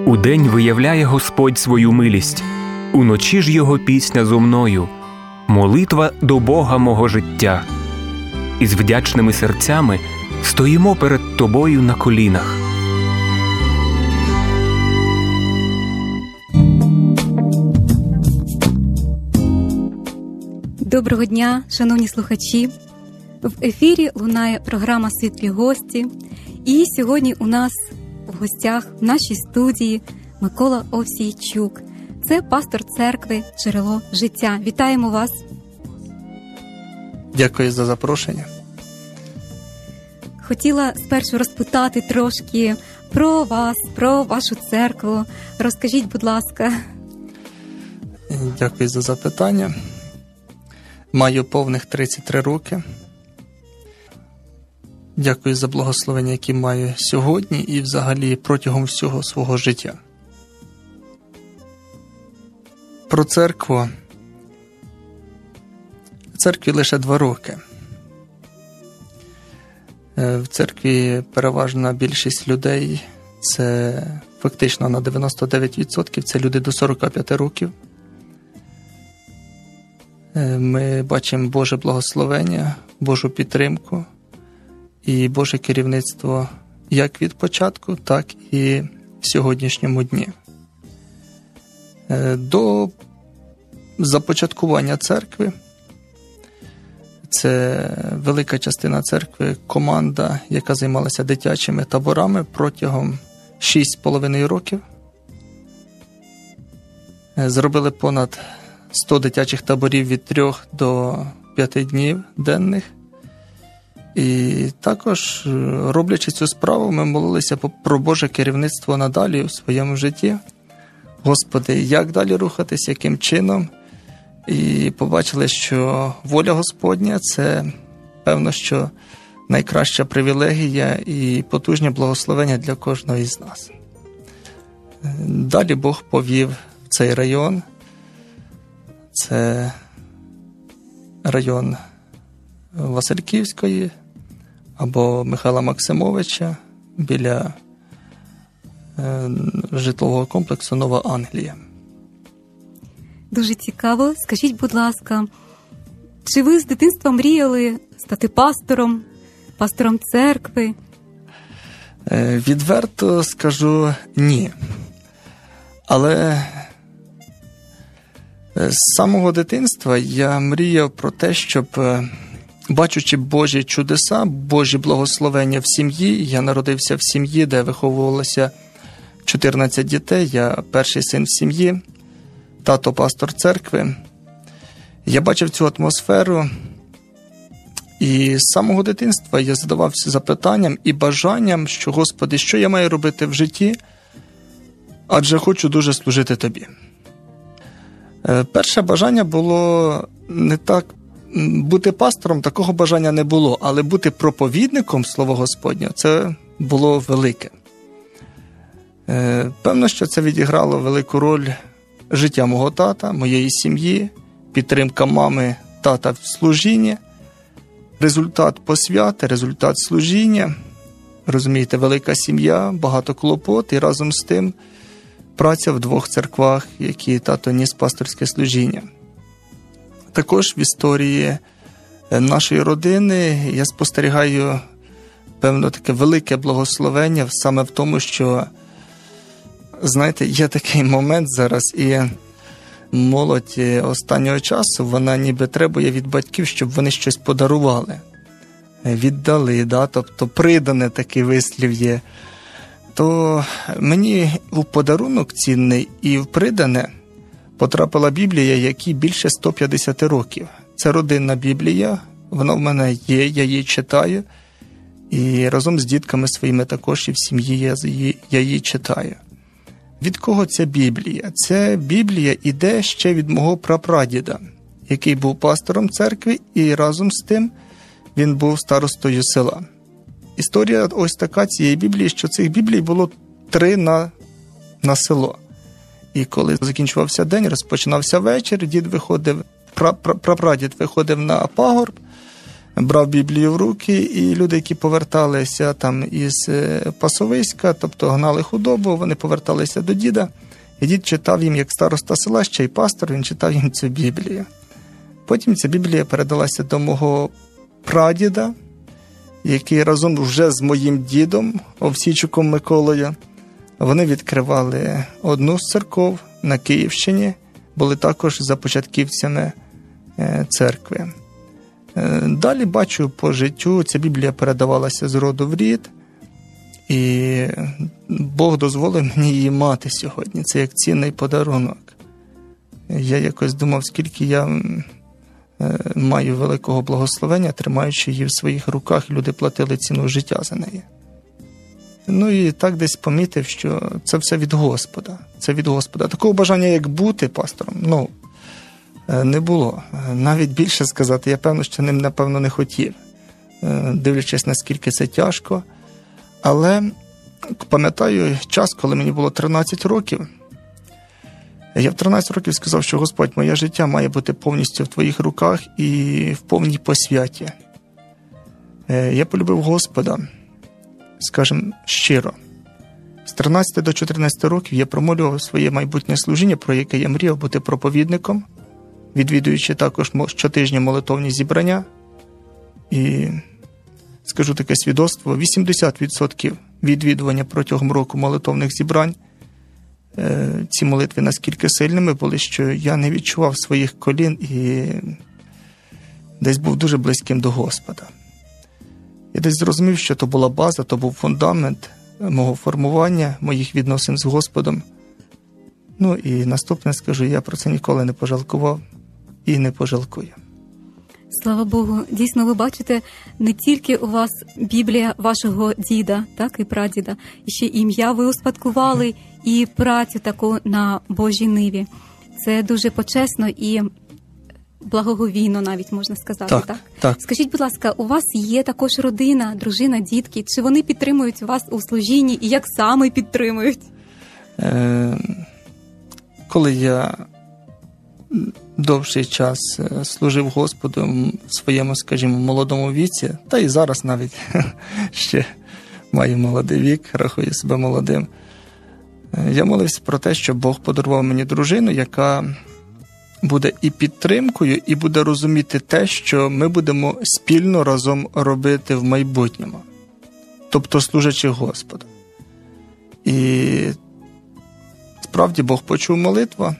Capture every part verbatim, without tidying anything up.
Удень виявляє Господь свою милість, уночі ж Його пісня зо мною, молитва до Бога мого життя. Із вдячними серцями стоїмо перед Тобою на колінах. Доброго дня, шановні слухачі! В ефірі лунає програма «Світлі гості». І сьогодні у нас в гостях в нашій студії Микола Овсійчук. Це пастор церкви «Джерело життя». Вітаємо вас! Дякую за запрошення. Хотіла спершу розпитати трошки про вас, про вашу церкву. Розкажіть, будь ласка. Дякую за запитання. Маю повних тридцять три роки. Дякую за благословення, які маю сьогодні і взагалі протягом всього свого життя. Про церкву. В церкві лише два роки. В церкві переважна більшість людей, це фактично на дев'яносто дев'ять відсотків, це люди до сорок п'ять років. Ми бачимо Боже благословення, Божу підтримку і Боже керівництво як від початку, так і в сьогоднішньому дні. До започаткування церкви, це велика частина церкви, команда, яка займалася дитячими таборами протягом шість з половиною років. Зробили понад сто дитячих таборів від трьох до п'яти днів денних. І також, роблячи цю справу, ми молилися про Боже керівництво надалі у своєму житті. Господи, як далі рухатись, яким чином? І побачили, що воля Господня – це, певно, що найкраща привілегія і потужне благословення для кожного із нас. Далі Бог повів в цей район. Це район Васильківської або Михайла Максимовича біля е, житлового комплексу Нова Англія. Дуже цікаво. Скажіть, будь ласка, чи ви з дитинства мріяли стати пастором, пастором церкви? Е, відверто скажу ні. Але з самого дитинства я мріяв про те, щоб, бачучи Божі чудеса, Божі благословення в сім'ї, я народився в сім'ї, де виховувалося чотирнадцять дітей, я перший син в сім'ї, тато пастор церкви. Я бачив цю атмосферу, і з самого дитинства я задавався запитанням і бажанням, що, Господи, що я маю робити в житті, адже хочу дуже служити Тобі. Перше бажання було не так, бути пастором, такого бажання не було, але бути проповідником Слова Господнього – це було велике. Певно, що це відіграло велику роль життя мого тата, моєї сім'ї, підтримка мами, тата в служінні, результат посвяти, результат служіння, розумієте, велика сім'я, багато клопот і разом з тим праця в двох церквах, які тато ніс пасторське служіння. Також в історії нашої родини я спостерігаю, певно, таке велике благословення саме в тому, що, знаєте, є такий момент зараз, і молодь останнього часу, вона ніби требує від батьків, щоб вони щось подарували. Віддали, да? Тобто придане такий вислів є. То мені в подарунок цінний і в придане потрапила Біблія, якій більше сто п'ятдесят років. Це родинна Біблія, вона в мене є, я її читаю, і разом з дітками своїми також і в сім'ї я її, я її читаю. Від кого ця Біблія? Ця Біблія іде ще від мого прапрадіда, який був пастором церкви, і разом з тим він був старостою села. Історія ось така цієї Біблії, що цих Біблій було три на, на село. І коли закінчувався день, розпочинався вечір, дід виходив, прапрадід виходив на пагорб, брав Біблію в руки, і люди, які поверталися там із пасовиська, тобто гнали худобу, вони поверталися до діда, і дід читав їм, як староста села, ще й пастор, він читав їм цю Біблію. Потім ця Біблія передалася до мого прадіда, який разом вже з моїм дідом, Овсійчуком Миколою, вони відкривали одну з церков на Київщині, були також започатківцями церкви. Далі бачу по життю, ця Біблія передавалася з роду в рід, і Бог дозволив мені її мати сьогодні. Це як цінний подарунок. Я якось думав, скільки я маю великого благословення, тримаючи її в своїх руках, і люди платили ціну життя за неї. Ну і так десь помітив, що це все від Господа. Це від Господа. Такого бажання, як бути пастором, ну, не було. Навіть більше сказати, я певно, що ним, напевно, не хотів, дивлячись, наскільки це тяжко. Але пам'ятаю час, коли мені було тринадцять років, я в тринадцять років сказав, що Господь, моє життя має бути повністю в Твоїх руках і в повній посвяті. Я полюбив Господа, скажімо, щиро. З тринадцяти до чотирнадцяти років я промолював своє майбутнє служіння, про яке я мріяв бути проповідником, відвідуючи також щотижня молитовні зібрання. І скажу таке свідоцтво, вісімдесят відсотків відвідування протягом року молитовних зібрань, ці молитви наскільки сильними були, що я не відчував своїх колін і десь був дуже близьким до Господа. Я десь зрозумів, що то була база, то був фундамент мого формування, моїх відносин з Господом. Ну і наступне скажу, я про це ніколи не пожалкував і не пожалкую. Слава Богу, дійсно, ви бачите, не тільки у вас Біблія вашого діда, так, і прадіда, і ще ім'я ви успадкували, і працю таку на Божій ниві. Це дуже почесно і благоговійно навіть, можна сказати, так? Так. так. Скажіть, будь ласка, у вас є також родина, дружина, дітки, чи вони підтримують вас у служінні, і як саме підтримують? Е, коли я довший час служив Господу в своєму, скажімо, молодому віці, та і зараз навіть ще маю молодий вік, рахую себе молодим. Я молився про те, що Бог подарував мені дружину, яка буде і підтримкою, і буде розуміти те, що ми будемо спільно разом робити в майбутньому, тобто служачи Господу. І справді Бог почув молитву,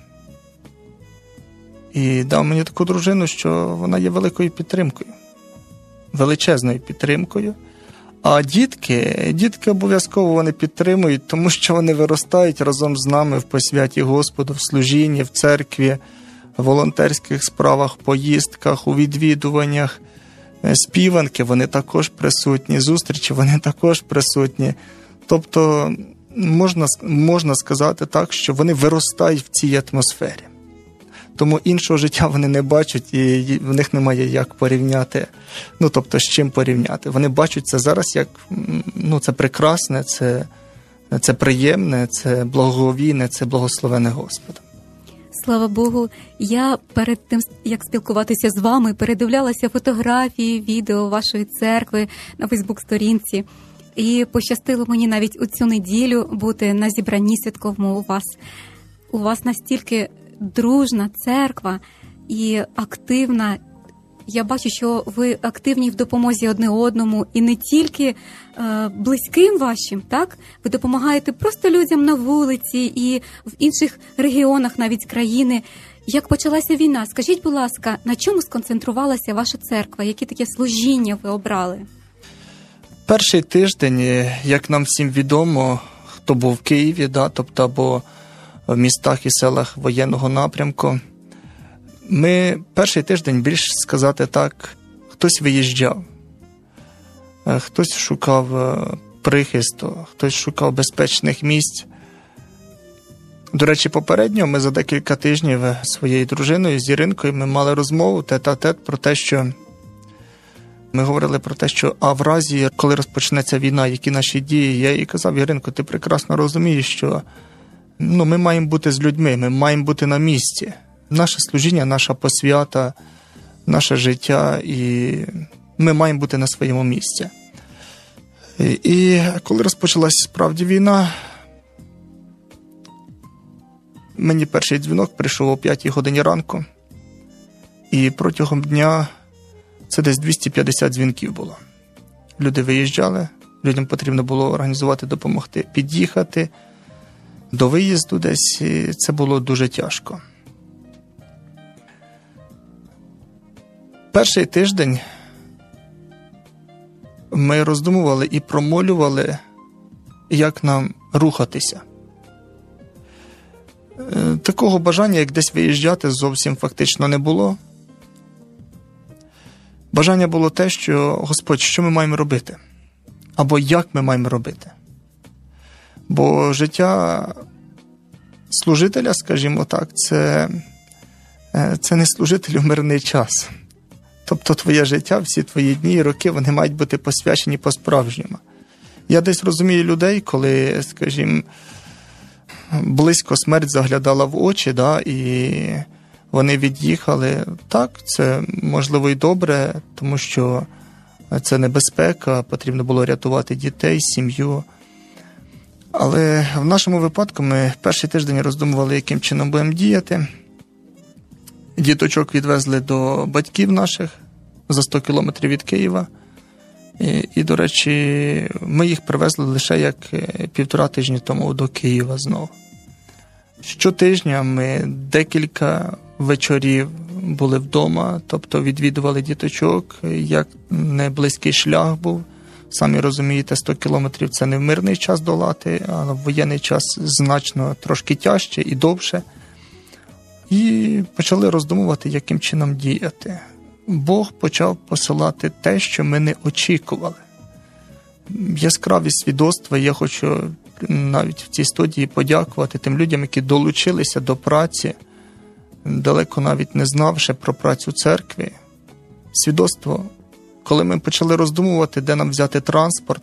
і дав мені таку дружину, що вона є великою підтримкою, величезною підтримкою. А дітки, дітки обов'язково вони підтримують, тому що вони виростають разом з нами в посвяті Господу, в служінні, в церкві, в волонтерських справах, поїздках, у відвідуваннях, співанки, вони також присутні, зустрічі, вони також присутні. Тобто можна, можна сказати так, що вони виростають в цій атмосфері. Тому іншого життя вони не бачать, і в них немає як порівняти, ну, тобто, з чим порівняти. Вони бачать це зараз як, ну, це прекрасне, це, це приємне, це благовійне, це благословене Господом. Слава Богу, я перед тим, як спілкуватися з вами, передивлялася фотографії, відео вашої церкви на Фейсбук-сторінці. І пощастило мені навіть у цю неділю бути на зібранні святковому у вас. У вас настільки дружна церква і активна. Я бачу, що ви активні в допомозі одне одному і не тільки е, близьким вашим, так? Ви допомагаєте просто людям на вулиці і в інших регіонах навіть країни. Як почалася війна, скажіть, будь ласка, на чому сконцентрувалася ваша церква? Які таке служіння ви обрали? Перший тиждень, як нам всім відомо, хто був в Києві, да, тобто або в містах і селах воєнного напрямку, ми перший тиждень, більш сказати так, хтось виїжджав, хтось шукав прихисту, хтось шукав безпечних місць. До речі, попередньо ми за декілька тижнів зі своєю дружиною, з Іринкою, ми мали розмову тет-а-тет про те, що ми говорили про те, що а в разі, коли розпочнеться війна, які наші дії, я їй казав: Іринко, ти прекрасно розумієш, що ну, ми маємо бути з людьми, ми маємо бути на місці. Наше служіння, наша посвята, наше життя і ми маємо бути на своєму місці. І коли розпочалась справді війна, мені перший дзвінок прийшов о п'ятій годині ранку, і протягом дня це десь двісті п'ятдесят дзвінків було. Люди виїжджали, людям потрібно було організувати, допомогти, під'їхати до виїзду десь, і це було дуже тяжко. Перший тиждень ми роздумували і промолювали, як нам рухатися. Такого бажання, як десь виїжджати, зовсім фактично не було. Бажання було те, що, Господь, що ми маємо робити? Або як ми маємо робити? Бо життя служителя, скажімо так, це, це не служитель у мирний час. Тобто твоє життя, всі твої дні і роки, вони мають бути посвячені по-справжньому. Я десь розумію людей, коли, скажімо, близько смерть заглядала в очі, да, і вони від'їхали. Так, це можливо і добре, тому що це небезпека, потрібно було рятувати дітей, сім'ю. Але в нашому випадку ми перший тиждень роздумували, яким чином будемо діяти. Діточок відвезли до батьків наших за сто кілометрів від Києва. І, і, до речі, ми їх привезли лише як півтора тижні тому до Києва знову. Щотижня ми декілька вечорів були вдома, тобто відвідували діточок, як не близький шлях був. Самі розумієте, сто кілометрів – це не в мирний час долати, а в воєнний час значно трошки тяжче і довше. І почали роздумувати, яким чином діяти. Бог почав посилати те, що ми не очікували. Яскраві свідоцтва, я хочу навіть в цій студії подякувати тим людям, які долучилися до праці, далеко навіть не знавши про працю церкви. Свідоцтво, коли ми почали роздумувати, де нам взяти транспорт,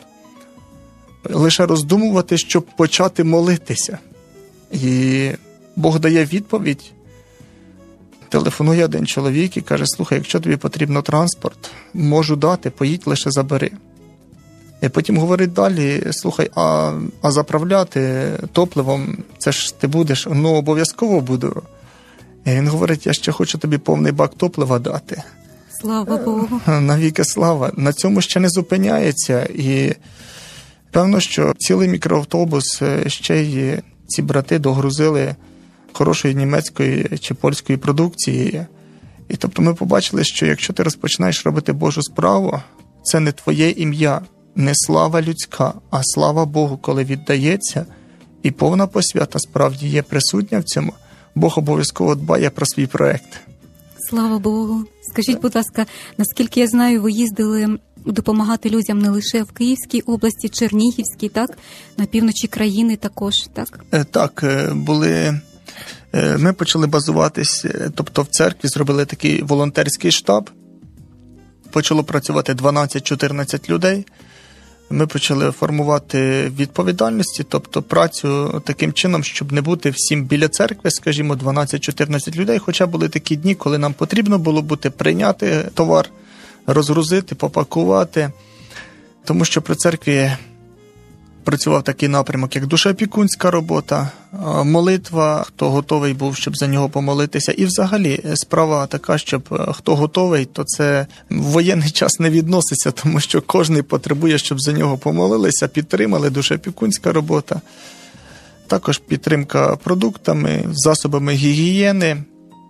лише роздумувати, щоб почати молитися. І Бог дає відповідь. Телефонує один чоловік і каже: слухай, якщо тобі потрібно транспорт, можу дати, поїдь, лише забери. І потім говорить далі: слухай, а, а заправляти топливом, це ж ти будеш? Ну, обов'язково буду. І він говорить: я ще хочу тобі повний бак топлива дати. Слава Богу. Навіки слава. На цьому ще не зупиняється. І певно, що цілий мікроавтобус ще й ці брати догрузили хорошої німецької чи польської продукції. І тобто ми побачили, що якщо ти розпочинаєш робити Божу справу, це не твоє ім'я, не слава людська, а слава Богу, коли віддається, і повна посвята справді є присутня в цьому, Бог обов'язково дбає про свій проект. Слава Богу. Скажіть, будь ласка, наскільки я знаю, ви їздили допомагати людям не лише в Київській області, Чернігівській, так? На півночі країни також, так? Так, були... Ми почали базуватись, тобто в церкві зробили такий волонтерський штаб. Почало працювати дванадцять-чотирнадцять людей. Ми почали формувати відповідальності, тобто працю таким чином, щоб не бути всім біля церкви, скажімо, дванадцять-чотирнадцять людей. Хоча були такі дні, коли нам потрібно було бути прийняти товар, розгрузити, попакувати. Тому що при церкві працював такий напрямок, як душоопікунська робота, молитва, хто готовий був, щоб за нього помолитися. І взагалі справа така, щоб хто готовий, то це в воєнний час не відноситься, тому що кожен потребує, щоб за нього помолилися, підтримали, душоопікунська робота. Також підтримка продуктами, засобами гігієни.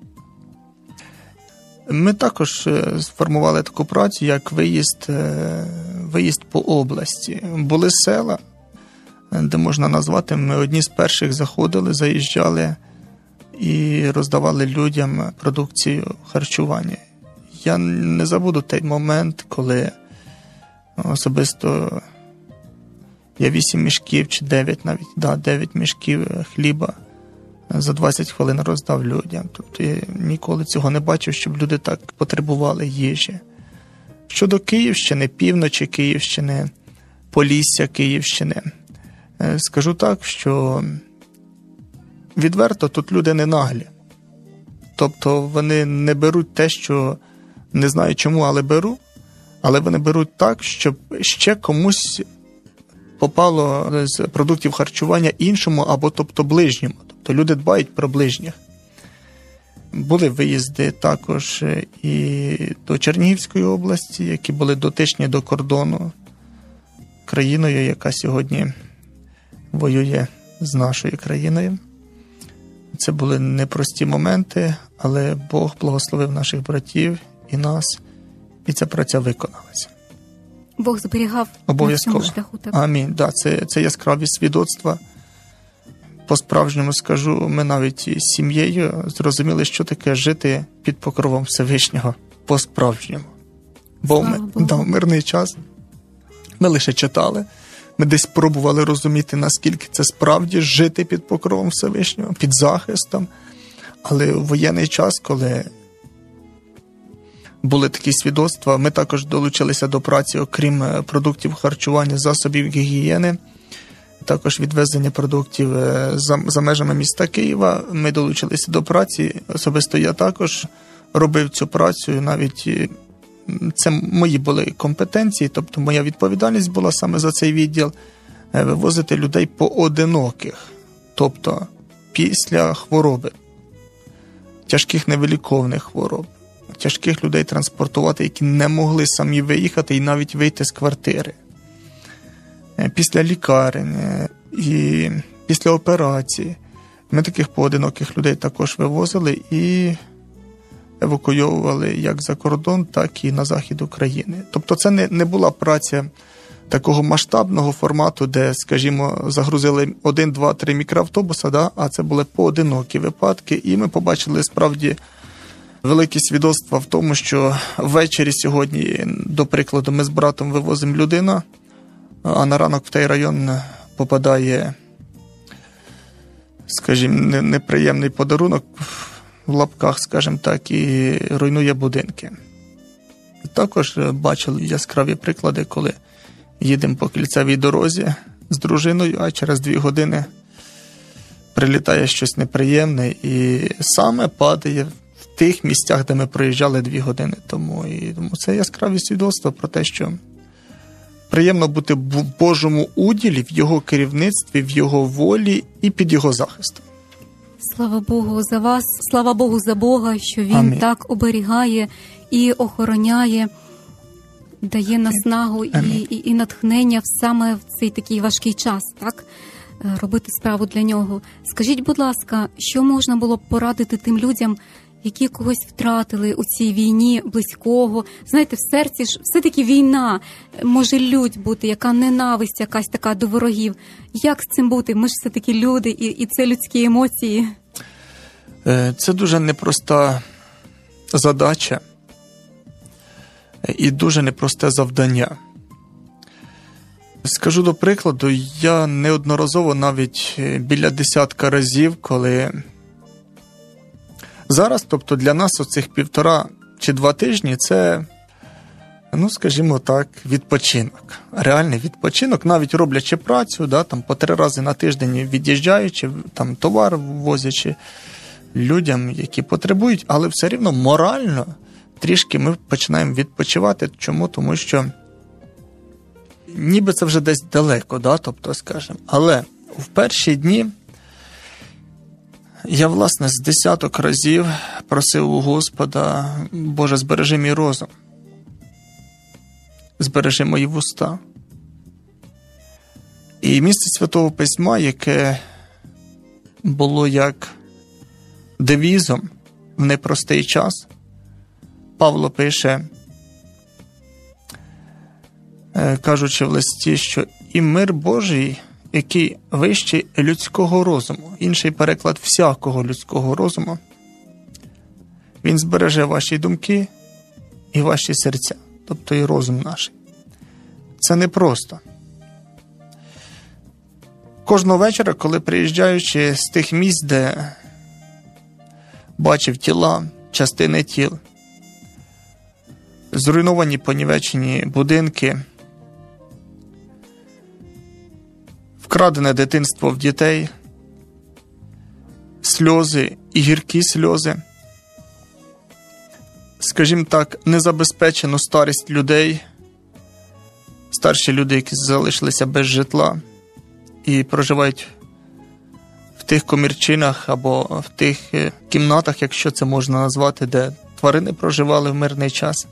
Ми також сформували таку працю, як виїзд, виїзд по області. Були села, де можна назвати, ми одні з перших заходили, заїжджали і роздавали людям продукцію харчування. Я не забуду той момент, коли особисто я вісім мішків чи дев'ять навіть, да, дев'ять мішків хліба за двадцять хвилин роздав людям. Тобто я ніколи цього не бачив, щоб люди так потребували їжі. Щодо Київщини, півночі Київщини, Полісся Київщини, скажу так, що відверто тут люди не наглі. Тобто вони не беруть те, що не знаю чому, але беру. але вони беруть так, щоб ще комусь попало з продуктів харчування іншому або тобто ближньому. Тобто люди дбають про ближніх. Були виїзди також і до Чернігівської області, які були дотичні до кордону країною, яка сьогодні воює з нашою країною. Це були непрості моменти, але Бог благословив наших братів і нас, і ця праця виконалася. Бог зберігав обов'язково на цьому шляху. Так? Амінь. Да, це, це яскраві свідоцтва. По-справжньому скажу, ми навіть з сім'єю зрозуміли, що таке жити під покровом Всевишнього. По-справжньому. Бо ми, да, в мирний час ми лише читали, ми десь пробували розуміти, наскільки це справді жити під покровом Всевишнього, під захистом. Але в воєнний час, коли були такі свідоцтва, ми також долучилися до праці, окрім продуктів харчування, засобів гігієни, також відвезення продуктів за, за межами міста Києва. Ми долучилися до праці. Особисто я також робив цю працю, навіть це мої були компетенції, тобто моя відповідальність була саме за цей відділ – вивозити людей поодиноких, тобто після хвороби, тяжких невиліковних хвороб, тяжких людей транспортувати, які не могли самі виїхати і навіть вийти з квартири. Після лікарень і після операції ми таких поодиноких людей також вивозили і евакуйовували як за кордон, так і на захід України. Тобто це не, не була праця такого масштабного формату, де, скажімо, загрузили один, два, три мікроавтобуса, да? А це були поодинокі випадки, і ми побачили справді великі свідоцтва в тому, що ввечері сьогодні, до прикладу, ми з братом вивозимо людину, а на ранок в той район попадає, скажімо, неприємний подарунок, в лапках, скажімо так, і руйнує будинки. Також бачили яскраві приклади, коли їдемо по кільцевій дорозі з дружиною, а через дві години прилітає щось неприємне і саме падає в тих місцях, де ми проїжджали дві години тому. І тому це яскраві свідоцтва про те, що приємно бути в Божому уділі, в Його керівництві, в Його волі і під Його захистом. Слава Богу за вас, слава Богу за Бога, що Він Амінь. Так оберігає і охороняє, дає наснагу і, і, і натхнення саме в цей такий важкий час, так? Робити справу для Нього. Скажіть, будь ласка, що можна було б порадити тим людям, які когось втратили у цій війні близького? Знаєте, в серці ж все-таки війна, може лють бути, яка ненависть якась така до ворогів. Як з цим бути? Ми ж все-таки люди, і, і це людські емоції. Це дуже непроста задача і дуже непросте завдання. Скажу до прикладу, я неодноразово навіть біля десятка разів, коли зараз, тобто для нас оцих півтора чи два тижні, це, ну, скажімо так, відпочинок. Реальний відпочинок, навіть роблячи працю, да, там, по три рази на тиждень від'їжджаючи, там, товар возячи людям, які потребують, але все рівно морально трішки ми починаємо відпочивати. Чому? Тому що ніби це вже десь далеко, да, тобто, скажімо. Але в перші дні я, власне, з десяток разів просив у Господа: Боже, збережи мій розум, збережи мої вуста. І місце Святого Письма, яке було як девізом в непростий час, Павло пише, кажучи в листі, що і мир Божий, який вищий людського розуму, інший переклад всякого людського розуму, він збереже ваші думки і ваші серця, тобто і розум наш. Це непросто. Кожного вечора, коли приїжджаючи з тих місць, де бачив тіла, частини тіл, зруйновані, понівечені будинки, вкрадене дитинство в дітей, сльози і гіркі сльози, скажімо так, незабезпечену старість людей, старші люди, які залишилися без житла і проживають в тих комірчинах або в тих кімнатах, якщо це можна назвати, де тварини проживали в мирний час.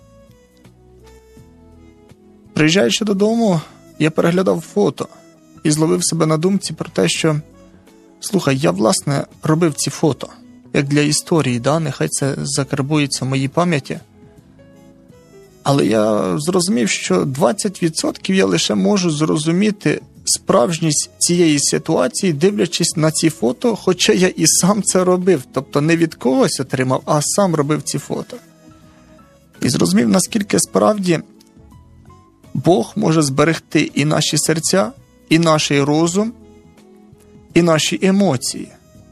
Приїжджаючи додому, я переглядав фото і зловив себе на думці про те, що, слухай, я, власне, робив ці фото, як для історії, да? Нехай це закарбується в моїй пам'яті. Але я зрозумів, що двадцять відсотків я лише можу зрозуміти справжність цієї ситуації, дивлячись на ці фото, хоча я і сам це робив. Тобто не від когось отримав, а сам робив ці фото. І зрозумів, наскільки справді Бог може зберегти і наші серця, і наш розум, і наші емоції.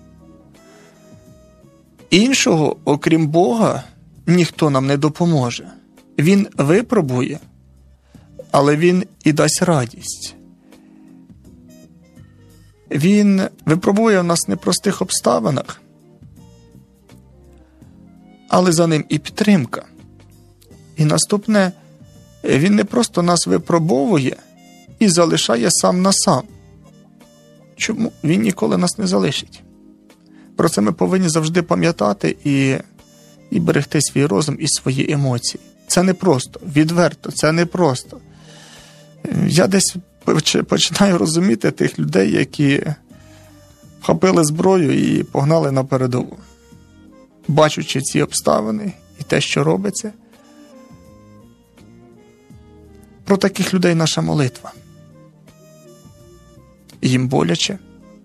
Іншого, окрім Бога, ніхто нам не допоможе. Він випробує, але Він і дасть радість. Він випробує в нас в непростих обставинах, але за ним і підтримка. І наступне, Він не просто нас випробовує і залишає сам на сам. Чому? Він ніколи нас не залишить. Про це ми повинні завжди пам'ятати і, і берегти свій розум і свої емоції. Це не просто, відверто, це не просто. Я десь починаю розуміти тих людей, які вхопили зброю і погнали на передову. Бачучи ці обставини і те, що робиться, про таких людей наша молитва. Їм боляче.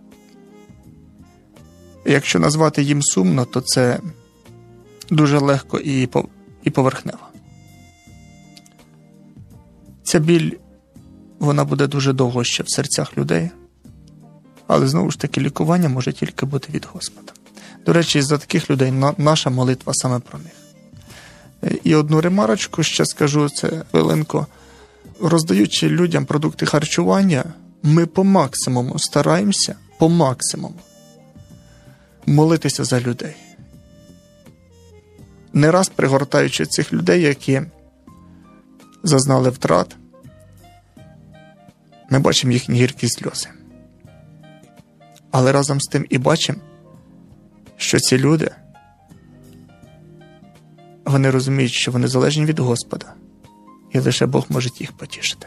Якщо назвати їм сумно, то це дуже легко і поверхнево. Ця біль, вона буде дуже довго ще в серцях людей, але знову ж таки лікування може тільки бути від Господа. До речі, за таких людей наша молитва саме про них. І одну ремарочку ще скажу, це хвилинку. Роздаючи людям продукти харчування, ми по максимуму стараємося, по максимуму, молитися за людей. Не раз пригортаючи цих людей, які зазнали втрат, ми бачимо їхні гіркі сльози. Але разом з тим і бачимо, що ці люди, вони розуміють, що вони залежні від Господа, і лише Бог може їх потішити.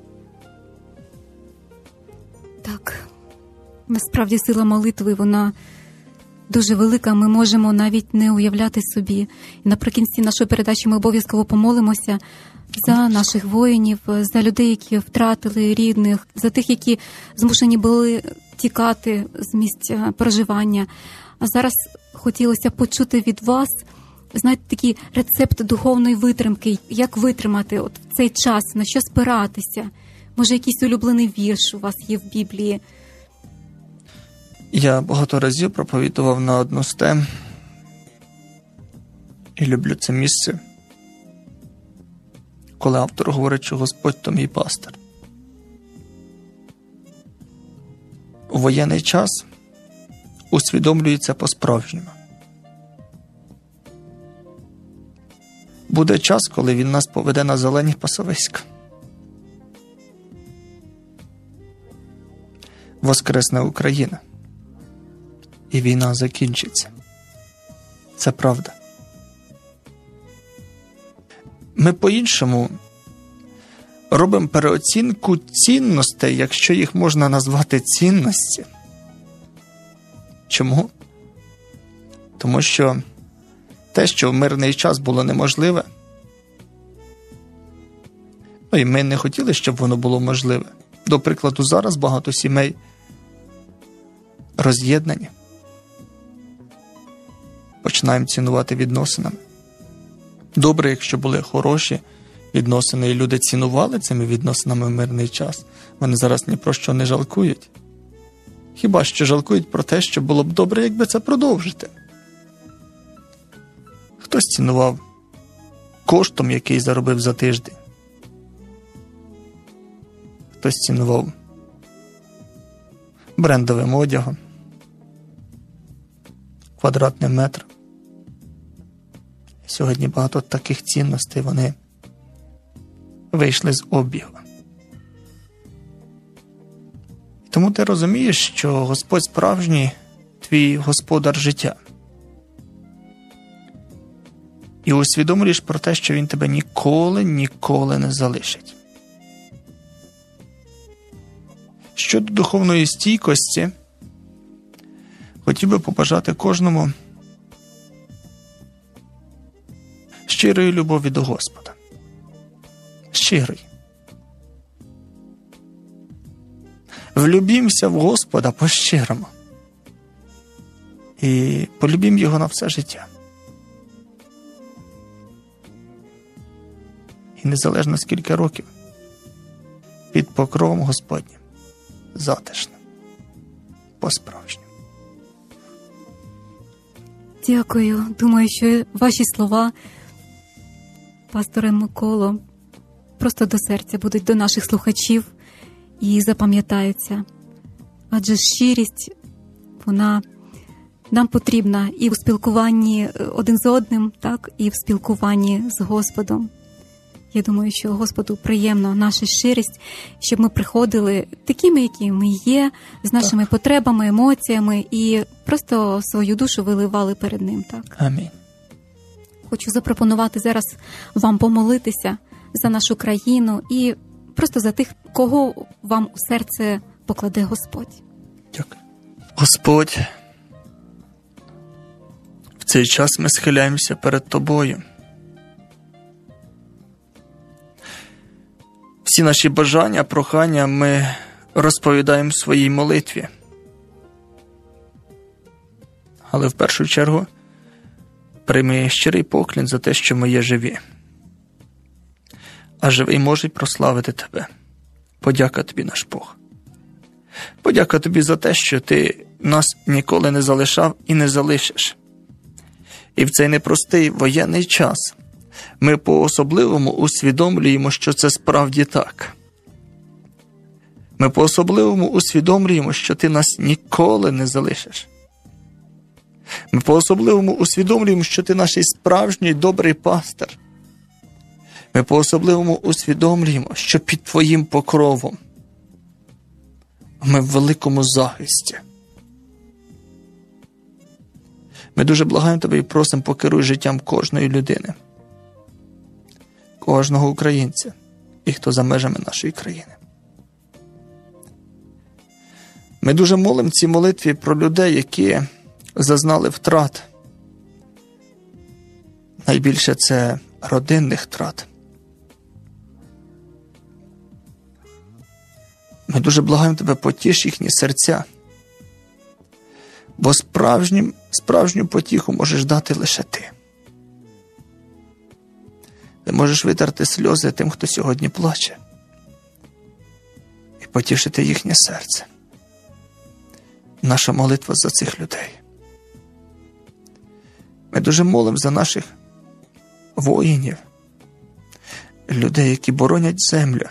Так, насправді сила молитви, вона дуже велика, ми можемо навіть не уявляти собі. І наприкінці нашої передачі ми обов'язково помолимося за наших воїнів, за людей, які втратили рідних, за тих, які змушені були тікати з місця проживання. А зараз хотілося почути від вас, знаєте, такий рецепт духовної витримки, як витримати от в цей час, на що спиратися. Може, якийсь улюблений вірш у вас є в Біблії? Я багато разів проповідував на одну з тем і люблю це місце, коли автор говорить, що Господь – то мій пастир. У воєнний час усвідомлюється по-справжньому. Буде час, коли Він нас поведе на зелені пасовиська. Воскресне Україна. І війна закінчиться. Це правда. Ми по-іншому робимо переоцінку цінностей, якщо їх можна назвати цінності. Чому? Тому що те, що в мирний час було неможливе, ну і ми не хотіли, щоб воно було можливе. До прикладу, зараз багато сімей роз'єднані. Починаємо цінувати відносинами. Добре, якщо були хороші відносини, і люди цінували цими відносинами в мирний час, вони зараз ні про що не жалкують. Хіба що жалкують про те, що було б добре, якби це продовжити. Хтось цінував коштом, який заробив за тиждень. Хтось цінував брендовим одягом, квадратним метром. Сьогодні багато таких цінностей, вони вийшли з обігу. Тому ти розумієш, що Господь справжній твій господар життя. І усвідомлюєш про те, що Він тебе ніколи, ніколи не залишить. Щодо духовної стійкості, хотів би побажати кожному щирої любові до Господа. Щирої. Влюбімся в Господа по-щирому. І полюбім Його на все життя. І незалежно скільки років, під покровом Господнім, затишно, по-справжньому. Дякую. Думаю, що ваші слова, пасторе Миколо, просто до серця будуть до наших слухачів і запам'ятаються. Адже щирість, вона нам потрібна і в спілкуванні один з одним, так, і в спілкуванні з Господом. Я думаю, що Господу приємно наша щирість, щоб ми приходили такими, які ми є, з нашими так. потребами, емоціями і просто свою душу виливали перед Ним. Так? Амінь. Хочу запропонувати зараз вам помолитися за нашу країну і просто за тих, кого вам у серце покладе Господь. Дякую. Господь, в цей час ми схиляємося перед Тобою. Всі наші бажання, прохання ми розповідаємо в своїй молитві. Але в першу чергу прийми щирий поклін за те, що ми є живі. А живий може прославити Тебе. Подяка Тобі, наш Бог. Подяка Тобі за те, що Ти нас ніколи не залишав і не залишиш. І в цей непростий воєнний час ми по-особливому усвідомлюємо, що це справді так. Ми по-особливому усвідомлюємо, що Ти нас ніколи не залишиш. Ми по-особливому усвідомлюємо, що Ти наш справжній добрий пастир. Ми по-особливому усвідомлюємо, що під Твоїм покровом ми в великому захисті. Ми дуже благаємо Тебе і просимо, покеруй життям кожної людини, кожного українця і хто за межами нашої країни. Ми дуже молимо в цій молитві про людей, які зазнали втрат. Найбільше це родинних втрат. Ми дуже благаємо Тебе, потіш їхні серця, бо справжнім, справжню потіху можеш дати лише Ти. Ти можеш витерти сльози тим, хто сьогодні плаче, і потішити їхнє серце. Наша молитва за цих людей. Ми дуже молимо за наших воїнів, людей, які боронять землю,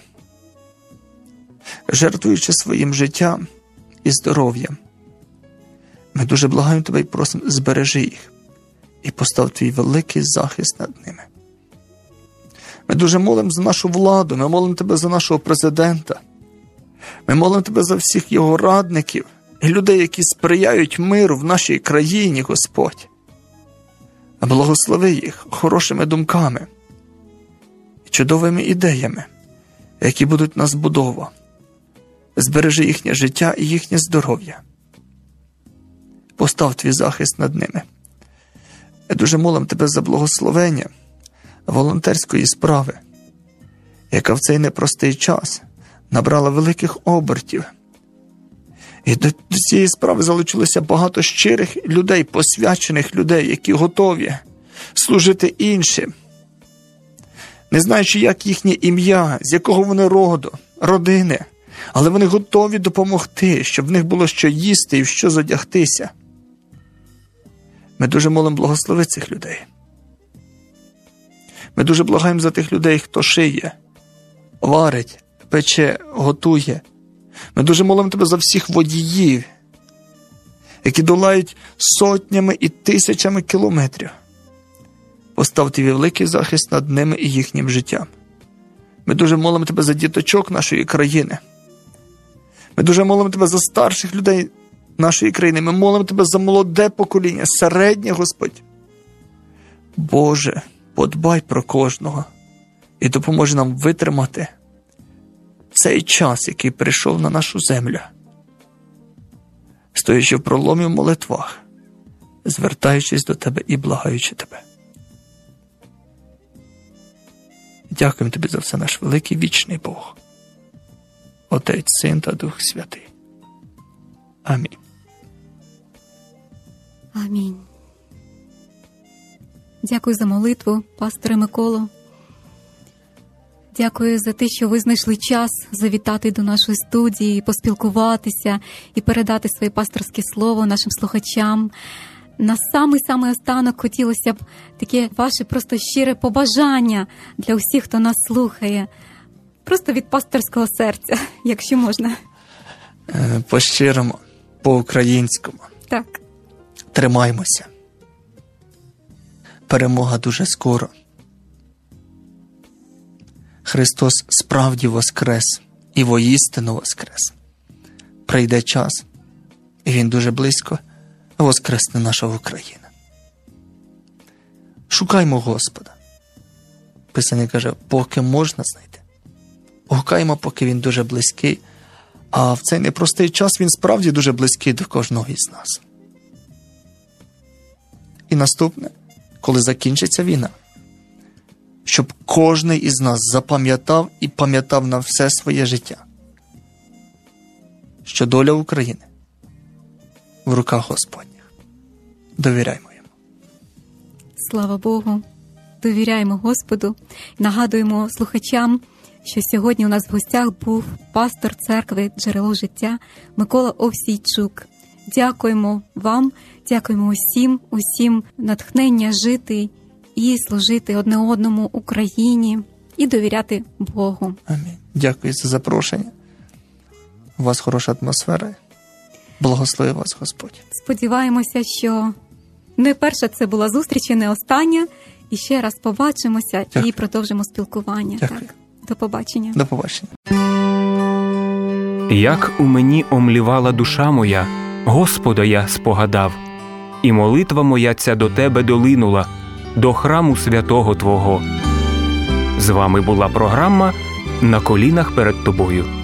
жертвуючи своїм життям і здоров'ям. Ми дуже благаємо Тебе і просимо, збережи їх і постав Твій великий захист над ними. Ми дуже молимо за нашу владу, ми молимо Тебе за нашого президента, ми молимо Тебе за всіх його радників і людей, які сприяють миру в нашій країні, Господь. Благослови їх хорошими думками і чудовими ідеями, які будуть нас будова. Збережи їхнє життя і їхнє здоров'я. Постав Твій захист над ними. Ми дуже молимо Тебе за благословення волонтерської справи, яка в цей непростий час набрала великих обертів. І до цієї справи залучилося багато щирих людей, посвячених людей, які готові служити іншим, не знаючи, як їхнє ім'я, з якого вони роду, родини, але вони готові допомогти, щоб в них було що їсти і в що задягтися. Ми дуже молимо благослови цих людей. Ми дуже благаємо за тих людей, хто шиє, варить, пече, готує. Ми дуже молимо Тебе за всіх водіїв, які долають сотнями і тисячами кілометрів. Постав Твій великий захист над ними і їхнім життям. Ми дуже молимо Тебе за діточок нашої країни. Ми дуже молимо Тебе за старших людей нашої країни. Ми молимо Тебе за молоде покоління, середнє, Господь. Боже, подбай про кожного і допоможи нам витримати цей час, який прийшов на нашу землю. Стоячи в проломі в молитвах, звертаючись до Тебе і благаючи Тебе. Дякуємо Тобі за все, наш великий вічний Бог. Отець, Син та Дух Святий. Амінь. Амінь. Дякую за молитву, пасторе Миколо. Дякую за те, що ви знайшли час завітати до нашої студії, поспілкуватися і передати своє пасторське слово нашим слухачам. На самий-самий останок хотілося б таке ваше просто щире побажання для усіх, хто нас слухає. Просто від пасторського серця, якщо можна. По-щирому, по-українському. Так. Тримаймося. Перемога дуже скоро. Христос справді воскрес і воістину воскрес. Прийде час, і Він дуже близько воскресне наша Україна. Шукаймо Господа. Писання каже, поки можна знайти. Гукаємо, поки Він дуже близький, а в цей непростий час Він справді дуже близький до кожного із нас. І наступне, коли закінчиться війна, щоб кожний із нас запам'ятав і пам'ятав на все своє життя, що доля України в руках Господніх. Довіряймо Йому. Слава Богу, довіряємо Господу. Нагадуємо слухачам, що сьогодні у нас в гостях був пастор церкви «Джерело життя» Микола Овсійчук. Дякуємо вам, дякуємо усім, усім натхнення жити і служити одне одному Україні і довіряти Богу. Амінь. Дякую за запрошення. У вас хороша атмосфера. Благослови вас Господь. Сподіваємося, що не перша це була зустріч, і не остання. І ще раз побачимося. Дякую. І продовжимо спілкування. Дякую. Так. До побачення. До побачення. Як у мені омлівала душа моя, Господа я спогадав, і молитва моя ця до Тебе долинула, до храму святого Твого. З вами була програма «На колінах перед Тобою».